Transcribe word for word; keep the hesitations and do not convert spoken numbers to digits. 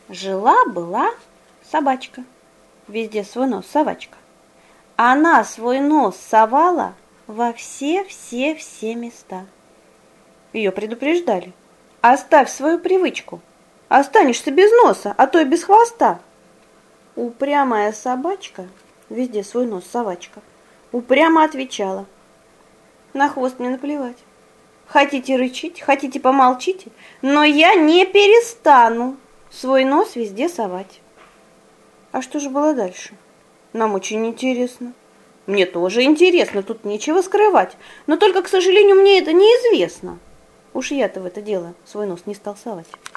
Жила-была собачка, везде свой нос совачка. Она свой нос совала во все-все-все места. Ее предупреждали: оставь свою привычку, останешься без носа, а то и без хвоста. Упрямая собачка, везде свой нос совачка, упрямо отвечала: на хвост мне наплевать. Хотите рычите, хотите помолчите, но я не перестану свой нос везде совать. А что же было дальше? Нам очень интересно. Мне тоже интересно, тут нечего скрывать. Но только, к сожалению, мне это неизвестно. Уж я-то в это дело свой нос не стал совать.